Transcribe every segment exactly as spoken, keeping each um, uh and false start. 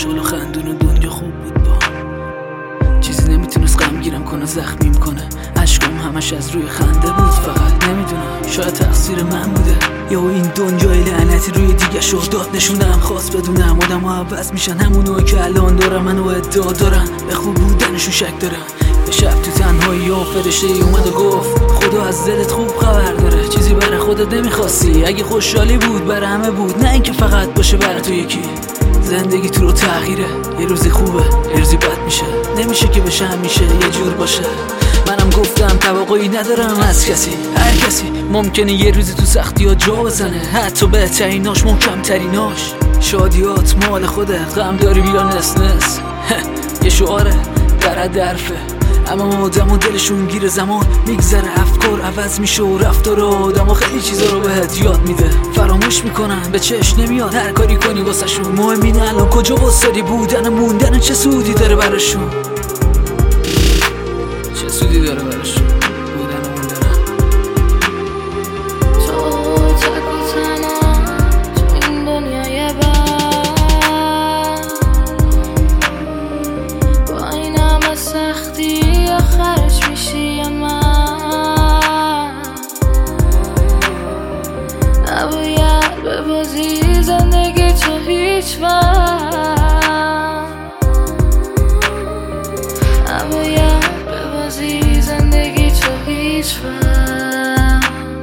خوشحال و خندون و دنیا خوب بود با چیزی نمیتونست غم گیرم کنه، زخمیم کنه. عشقم همش از روی خنده بود، فقط نمیدونم شاید تقصیر من بوده یا این دنیای لعنتی روی دیگه شو داد نشونم. خواست بدونم آدم ها عوض میشن، همونو که الان دارم منو ادعا دارن، به خوب بودنشون شک دارن. به شب تو تنهایی و فرشته ای اومد و گفت خدا از دلت خوب خبر داره، چیزی برای خودت نمیخواستی. اگه خوشحالی بود برای همه بود، نه اینکه فقط باشه برای تو یکی. زندگی تو رو تغییره، یه روزی خوبه یه روزی بد میشه، نمیشه که بشه همیشه یه جور باشه. منم گفتم توقعی ندارم از کسی، هر کسی ممکنه یه روزی تو سختی ها جا بزنه، حتی بهتریناش محکم تریناش. شادیات مال خوده، غم داری بیا نس نس یه شعاره در درفه، اما آدم و دلشون گیر زمان میگذره، افکار عوض میشه و رفتار آدم و خیلی چیزا رو بهت یاد میده. فراموش میکنن به چشم نمیاد هر کاری کنی واسه شون. مهم اینه الان کجا واسدی، بودن و موندن چه سودی داره براشون، چه سودی داره براشون بودن و موندن. تو تک و تنها تو این دنیای بد، با این همه سختی آخرش میشی من. نباید ببازی زندگی تو هیچ وقت، نباید ببازی زندگی تو هیچ وقت.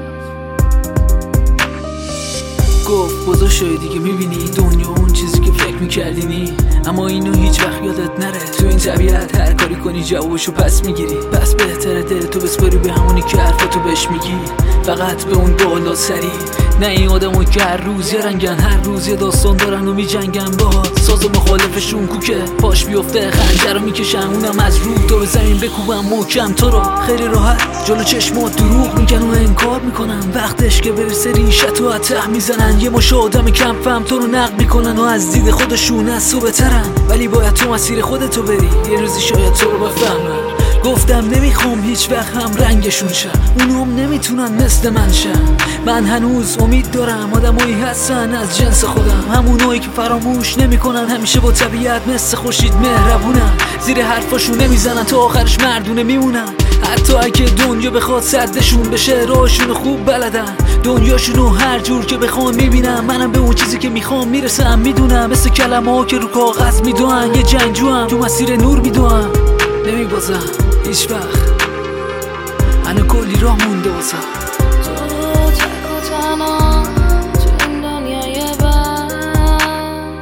گفت بزرگ شدی دیگه میبینی دنیا اون چیزی که فکر میکردی نی، اما اینو هیچ وقت یادت نره. تو این طبیعت هر کاری کنی جوابشو پس میگیری، پس بهتره دلتو بسپاری به همونی که حرفاتو بهش میگی، فقط به اون بالا سری. نه این آدمو که هر روز یه رنگن، هر روز یه داستان دارن و میجنگن باهات. ساز و مخالفشون کوکه، پاش بیفته خنجر رو میکشن، اونم از رو تو به زمین بکوبن محکم تو رو. خیلی راحت جلو چشمات دروغ میگن و انکار میکنن، وقتش که برسه ریشت و ته میزنن. یه مش آدم کم فهم تو رو نقد میکنن و از دید خودشون از تو بترن، ولی باید تو مسیر خودتو بری، یه روزی شاید تو رو بفهمن. گفتم نمیخوام هیچ وقت هم رنگشون شم، اونام نمیتونن مثل من شم. من هنوز امید دارم آدمایی هستن از جنس خودم، همونایی که فراموش نمیکنن، همیشه با طبیعت مثل خورشید مهربونن، زیر حرفاشون نمیزنن تا آخرش مردونه میمونن. حتی اگه دنیا بخواد صدشون بشه، راهشون خوب بلدن، دنیاشونو هر جور که بخوام میبینم. منم به اون چیزی که میخوام میرسم، میدونم مثل کلمه ها که رو کاغذ میدونن، یه جنگجو هم تو مسیر نور میدونم. نمیبازم هیچ وقت، هنو کلی راه مونده واسم. تو تک و تنها تو این دنیای بد،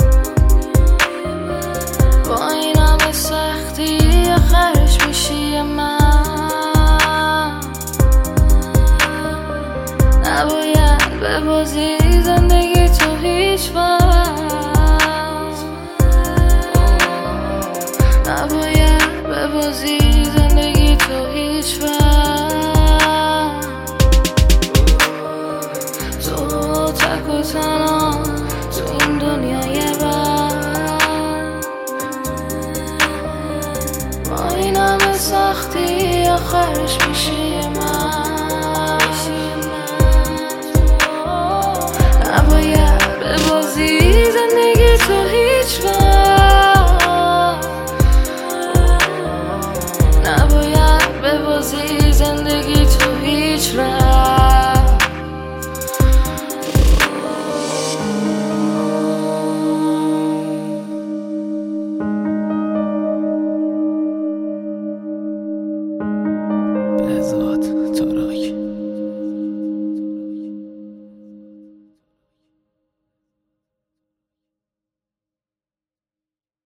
با این همه سختی آخرش میشی من. نباید ببازی زندگی تو هیچ وقت، نباید ببازی زندگی تو هیچ وقت. تو تک و تنها تو این دنیای بد، با این همه سختی آخرش میشی